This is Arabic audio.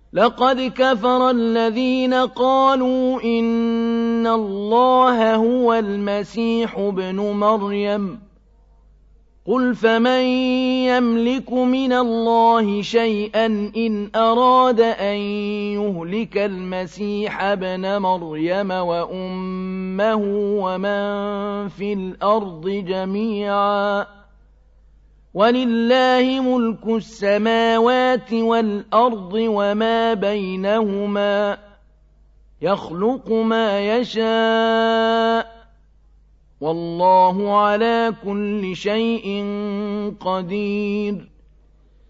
لقد كفر الذين قالوا إن الله هو المسيح ابن مريم قل فمن يملك من الله شيئا إن أراد أن يهلك المسيح ابن مريم وأمه ومن في الأرض جميعا ولله ملك السماوات والأرض وما بينهما يخلق ما يشاء والله على كل شيء قدير